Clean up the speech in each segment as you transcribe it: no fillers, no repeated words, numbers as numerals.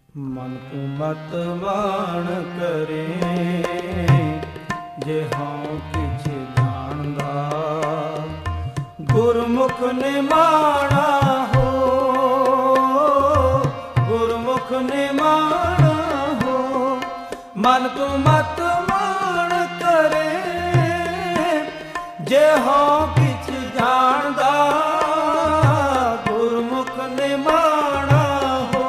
ਮਨ ਕੋ ਮਤ ਮਾਣ ਕਰੇ, ਜੇ ਹਉ ਕਿਛ ਜਾਣਦਾ। ਗੁਰਮੁਖ ਨਿਮਾਣਾ ਹੋ, ਗੁਰਮੁਖ ਨਿਮਾਣਾ ਹੋ। ਮਨ ਕੋ ਮਤ ਮਾਣ ਕਰੇ, ਜੇ ਹਉ ਕਿਛ ਜਾਣਦਾ। ਗੁਰਮੁਖ ਨਿਮਾਣਾ ਹੋ,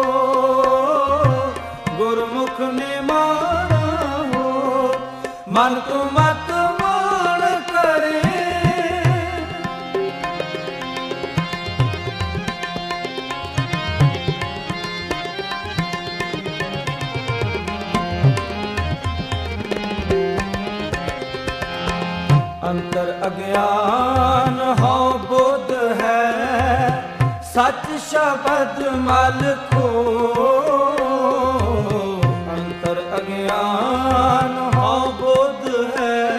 ਗੁਰਮੁਖ ਨਿਮਾਣਾ ਹੋ। ਮਨ ਕੋ ਮਤ ਮਾਣ ਕਰੇ। ਅੰਤਰ ਅਗਿਆਨ ਹਉ ਬੁੱਧ ਹੈ, ਸੱਚ ਸ਼ਬਦ ਮਲ ਖੋ। ਅੰਤਰ ਅਗਿਆਨ ਹਉ ਬੁੱਧ ਹੈ,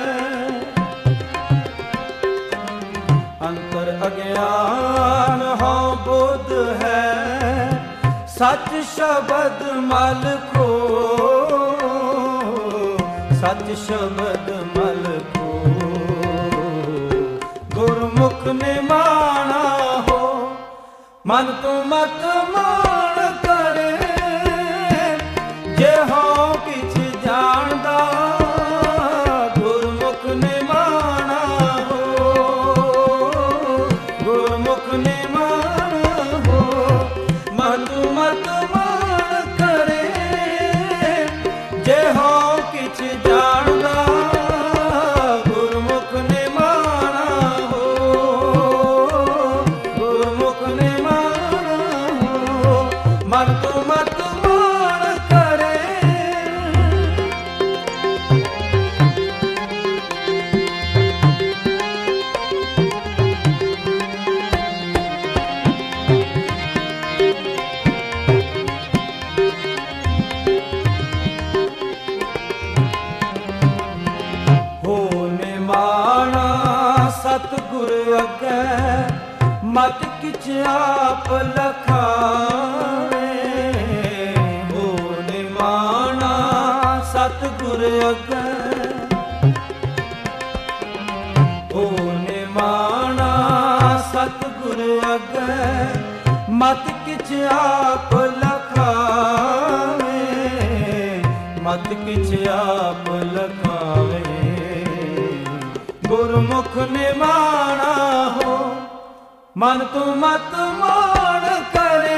ਅੰਤਰ ਅਗਿਆਨ ਹਉ ਬੁੱਧ ਹੈ, ਸੱਚ ਸ਼ਬਦ ਮਲ ਖੋ। ਸੱਚ ਸ਼ਬਦ ਮਲ ਖੋ। ਗੁਰਮੁਖ ਨਿਮਾਣਾ ਹੋ, ਮਨ ਤੂੰ ਮਤ ਮਾਣ ਕਰੇ, ਜੇ ਹਉ ਕਿਛ ਜਾਣਦਾ। ਗੁਰਮੁਖ ਨਿਮਾਣਾ ਹੋ, ਗੁਰਮੁਖ ਨਿਮਾਣਾ ਹੋ। ਮਨ ਤੂੰ ਮਤ ਮਾਣ ਕਰੇ, ਜੇ ਹਉ ਕਿਛ ਜਾਣਦਾ। ਗੁਰਮੁਖ ਨਿਮਾਣਾ ਹੋ, ਗੁਰਮੁਖ ਨਿਮਾਣਾ ਹੋ। ਮਨ ਤੂੰ ਮਤ ਮਾਣ ਕਰੇ। ਹੋ ਨਿਮਾਣਾ ਸਤਿਗੁਰ ਅੱਗੇ, ਮਤ ਕਿਛ ਆਪ ਲਖਾਵੇ। ਹੋ ਨਿਮਾਣਾ ਸਤਿਗੁਰ ਅੱਗੇ, ਹੋ ਨਿਮਾਣਾ ਸਤਿਗੁਰ ਅੱਗੇ, ਮਤ ਕਿਛ ਆਪ ਲਖਾਵੇ। ਮਤ ਕਿਛ ਆਪ ਲਖਾਵੇ। ਗੁਰਮੁਖ ਨਿਮਾਣਾ ਹੋ, ਮਨ ਤੂੰ ਮਤ ਮਾਣ ਕਰੇ,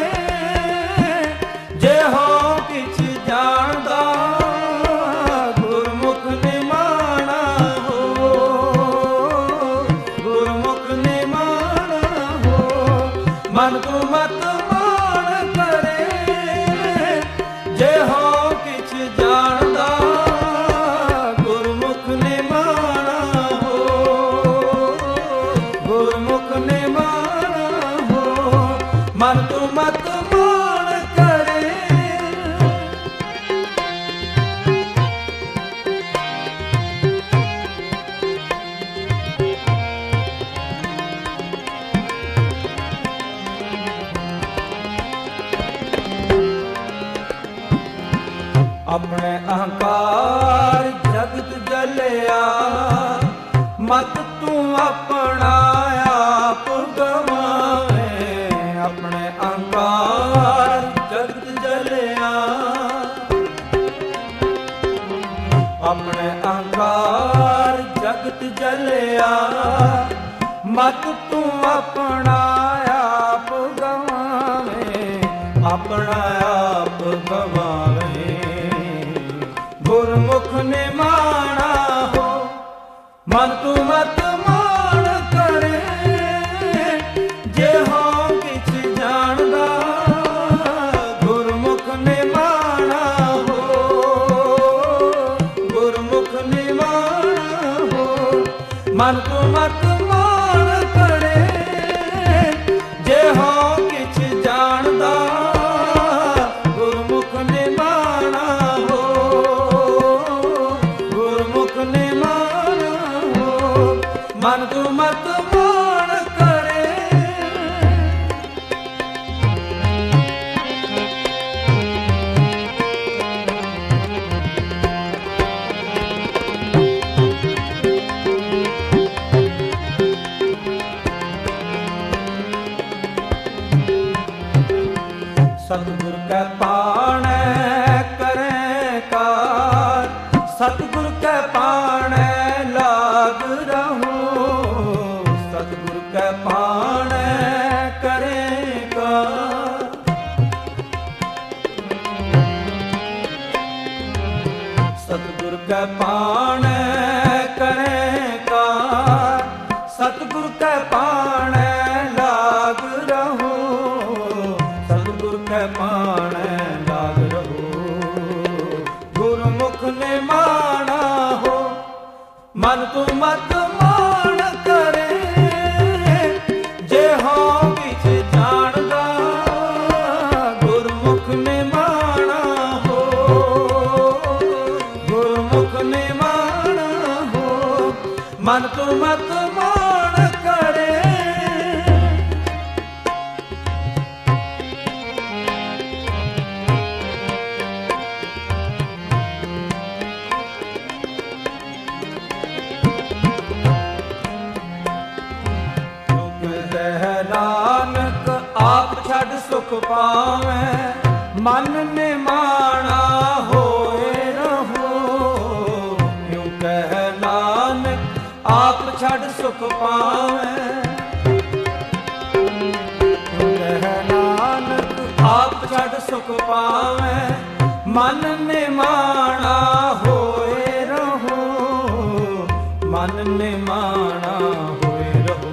ਜੇ ਹਉ ਕਿਛ ਜਾਣਦਾ। ਗੁਰਮੁਖ ਨਿਮਾਣਾ ਹੋ, ਗੁਰਮੁਖ ਨਿਮਾਣਾ ਹੋ। ਮਨ ਤੂੰ ਮਤ ਮਾਣ ਕਰੇ, ਜੇ ਹਉ ਕਿਛ ਜਾਣਦਾ। ਗੁਰਮੁਖ ਨਿਮਾਣਾ ਹੋ, ਗੁਰਮੁਖ ਨਿਮਾਣਾ ਹੋ। ਮਨ ਤੂੰ ਮਤ ਮਾਣ ਕਰੇ। ਆਪਣੇ ਅਹੰਕਾਰ ਜਗਤ ਜਲਿਆ, ਮਤ ਤੂੰ ਆਪਣਾ ਆਪ ਗਵਾਵੇਂ। ਆਪਣੇ ਅਹੰਕਾਰ ਜਗਤ ਜਲਿਆ, ਆਪਣੇ ਅਹੰਕਾਰ ਜਗਤ ਜਲਿਆ, ਮਤ ਤੂੰ ਆਪਣਾ ਆਪ ਗਵਾਵੇਂ। ਆਪਣਾ ਆਪ ਗਵਾਵੇਂ। ਗੁਰਮੁਖ ਨਿਮਾਣਾ ਹੋ, ਮਨ ਤੂੰ ਮਤ ਮਾਣ ਕਰੇ, ਜੇ ਹਉ ਕਿਛ ਜਾਣਦਾ। ਗੁਰਮੁਖ ਨਿਮਾਣਾ ਹੋ, ਗੁਰਮੁਖ ਨਿਮਾਣਾ ਹੋ। ਮਨ ਤੂੰ ਮਤ ਮਾਣ ਕਰੇ, ਜੇ ਹਉ ਕਿਛ ਜਾਣਦਾ। ਗੁਰਮੁਖ ਨਿਮਾਣਾ ਹੋ, ਗੁਰਮੁਖ ਨਿਮਾਣਾ ਹੋ। ਮਨ ਤੂੰ ਮਤ ਮਾਣ ਕਰੇ। ਸਤਿਗੁਰ ਕੈ ਪਾਣੈ ਕਰੈ ਕਾਰ, ਸਤਿਗੁਰ ਕੈ ਪਾਣੈ ਲਾਗ ਰਹੋ, ਸਤਿਗੁਰ ਕੈ ਪਾਣੈ ਕਰੈ ਕਾਰ। ਸਤਿਗੁਰ ਕੈ ਪਾਣੈ ਕਰੈ ਕਾਰ, ਸਤਿਗੁਰ ਕੈ ਪਾਣੈ ਲਾਗ ਰਹੋ, ਸਤਿਗੁਰ ਕੈ ਪਾਣੈ ਲਾਗ ਰਹੋ। ਗੁਰਮੁਖ ਨੇ ਮਾਣਾ ਹੋ, ਮਨ ਤੂੰ ਮਤ ਮਾਣ ਕਰੇ, ਜੇ ਹਉ ਵਿੱਚ ਜਾਣਦਾ ਗੁਰਮੁਖ ਨੇ ਮਾਣਾ ਹੋ, ਗੁਰਮੁਖ ਨੇ ਮਾਣਾ ਹੋ, ਮਨ ਤੂੰ ਮਤ ਮਾਣ ਕਰੇ। ਨਾਨਕ ਆਪ ਛੱਡ ਸੁਖ ਪਾਵੈ, ਮਨ ਨੇ ਮਾਣਾ ਹੋਏ ਰਹੋ। ਕਿਉ ਕਹਿ ਨਾਨਕ ਆਪ ਛੱਡ ਸੁਖ ਪਾਵੈ, ਕਿਉ ਕਹਿ ਨਾਨਕ ਆਪ ਛੱਡ ਸੁਖ ਪਾਵੈ, ਮਨ ਨੇ ਮਾਣਾ ਹੋਏ ਰਹੋ, ਮਨ ਨੇ ਮਾਣਾ ਹੋਏ ਰਹੋ।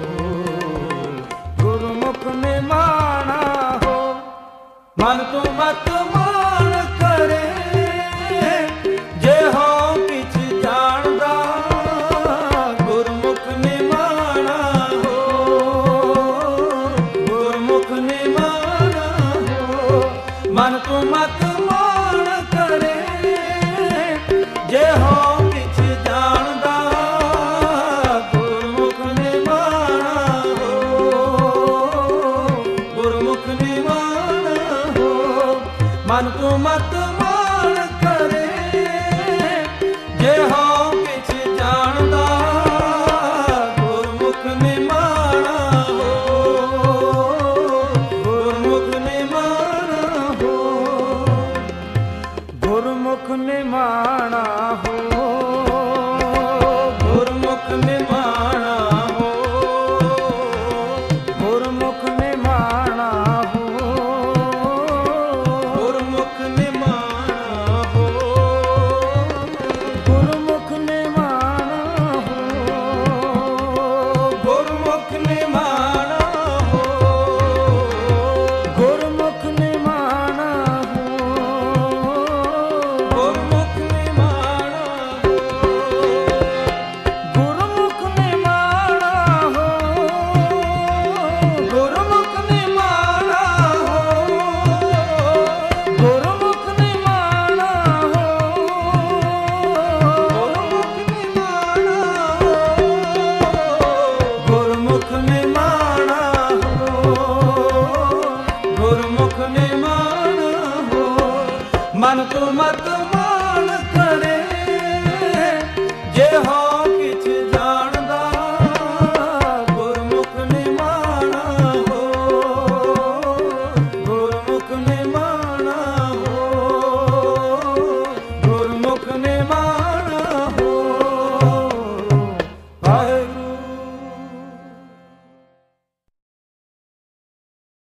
ਗੁਰਮੁਖ ਨੇ ਮਾਣਾ ਹੋ, ਮਨ ਤੂੰ ਮਤ ਮਾਣ ਕਰੇ, ਜੇ ਹਉ ਵਿੱਚ ਜਾਣਦਾ ਗੁਰਮੁਖ ਨੇ ਮਾਣਾ ਹੋ, ਗੁਰਮੁਖ ਨੇ ਮਾਣਾ ਹੋ, ਮਨ ਤੂੰ ਮਤ ਮਾਣ ਕਰੇ, ਜੇ ਹਉ ਵਿੱਚ ਜਾਣਦਾ ਗੁਰਮੁਖ ਨੇ ਮਾਣਾ ਹੋ, ਗੁਰਮੁਖ ਨੇ ਮਾਣਾ ਹੋ, ਮਨ ਤੂੰ ਮਤ ਮਾਣ ਕਰੇ, ਜੇ ਹਉ ਵਿੱਚ ਜਾਣਦਾ ਗੁਰਮੁਖ ਨੇ ਮਾਣਾ ਹੋ, ਗੁਰਮੁਖ ਨੇ ਮਾਣਾ ਹੋ, ਗੁਰਮੁਖ ਨੇ ਮਾਣਾ ਹੋ, ਗੁਰਮੁਖ ਨੇ ਮਾਣਾ ਹੋ, ਗੁਰਮੁਖ ਨੇ ਮਾਣਾ ਹੋ, ਗੁਰਮੁਖ ਨੇ ਮਾਣਾ ਹੋ, ਗੁਰਮੁਖ ਨੇ ਮਾਣਾ ਹੋ, ਗੁਰਮੁਖ ਨੇ ਮਾਣਾ ਹੋ, ਗੁਰਮੁਖ ਨੇ ਮਾਣਾ ਹੋ, ਗੁਰਮੁਖ ਨੇ ਮਾਣਾ ਹੋ, ਗੁਰਮੁਖ ਨੇ ਮਾਣਾ ਹੋ, ਗੁਰਮੁਖ ਨੇ ਮਾਣਾ ਹੋ, ਗੁਰਮੁਖ ਨੇ ਮਾਣਾ ਹੋ, ਗੁਰਮੁਖ ਨੇ ਮਾਣਾ ਹੋ, ਗੁਰਮੁਖ ਨੇ ਮਾਣਾ ਹੋ, ਗੁਰਮੁਖ ਨੇ ਮਾਣਾ ਹੋ, ਮਨ ਤੂੰ ਮਤ